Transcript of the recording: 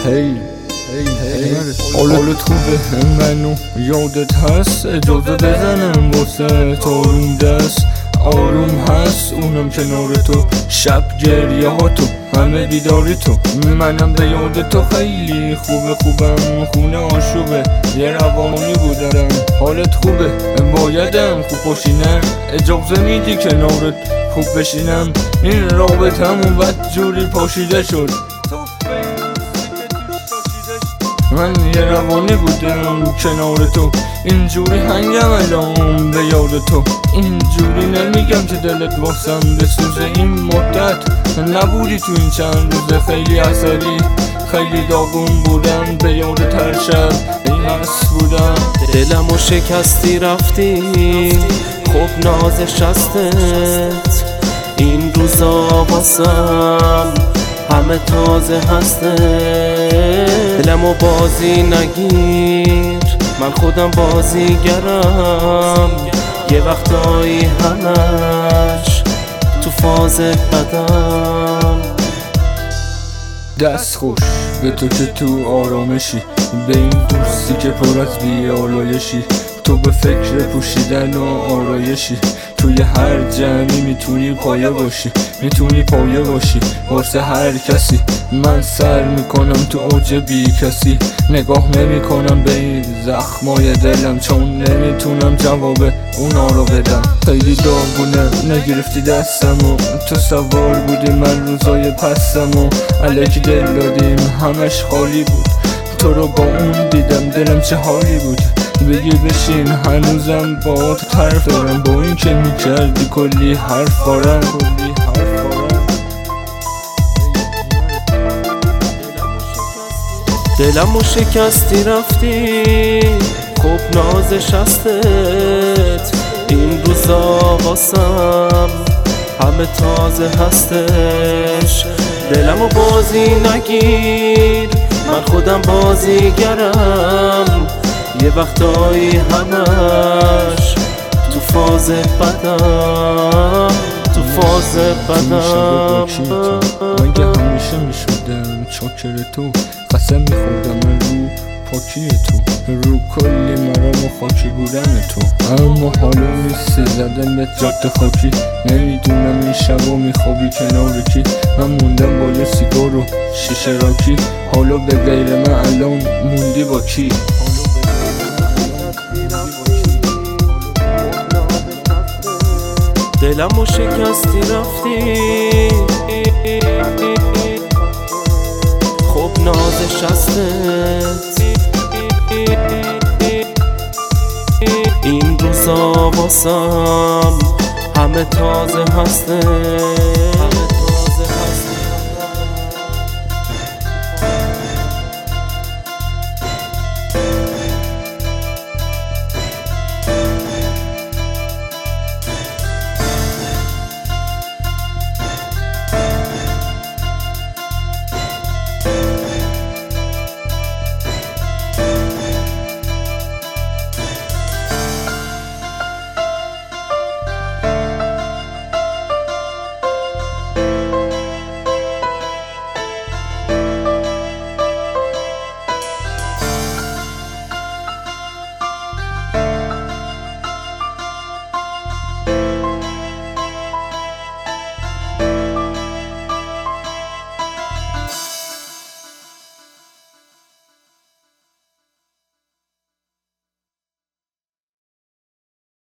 هی حالت خوبه منو یادت هست اجازه بزنم واسه آروم دست آروم هست اونم کنار تو شب گریه ها تو همه بیداری تو منم به یاد تو خیلی خوبم خونه آشوبه یه روانی بودم حالت خوبه بایدم خوب باشینم اجازه میدی کنارت خوب بشینم این رابطمون بد جوری پاشیده شد من یه روانی بودم کنار تو اینجوری هنگم الان به یاد تو اینجوری نمیگم که دلت واسم بسوزه این مدت نبودی تو این چند روزه خیلی عصبی خیلی داغون بودم به یاد هر شب این حس بودم دلمو شکستی رفتی خب نازش هستت این روزا واسم همه تازه هسته دلمو بازی نگیر من خودم بازیگرم یه وقتایی همش تو فاز بدم دست خوش به تو که تو آرامشی به این دوستی که پر از بیالایشی تو به فکر پوشیدن و آرایشی توی هر جمعی میتونی پایه باشی واسه هر کسی من سر میکنم تو اوج بی کسی نگاه نمیکنم به این زخمای دلم چون نمیتونم جواب اونا رو بدم خیلی داغونه نگرفتی دستمو تو سوار بودی من روزای پسم و الکی دل دادیم همش خالی بود تو رو با اون دیدم دلم چه حالی بود بگی بشین هنوزم با تو طرف دارم با این که میکردی کلی حرف بارم دلمو شکستی رفتی خب نازش هستت این روزا واسم همه تازه هستش دلمو بازی نگیر من خودم بازیگرم یه وقتایی همش تو فاز بدم من که همیشه میشدم چاکر تو قسم میخوردم من رو پاکی تو رو کلی مرام و خاکی بودن تو اما حالا نیستی زدم به جاده خاکی نمیدونم این شبا میخوابی کنار کی من موندم با یه سیگار و شیشه راکی حالا به غیر من الان موندی با کی دلمو شکستی رفتی خب نازش هستت این روزا واسم همه تازه هستت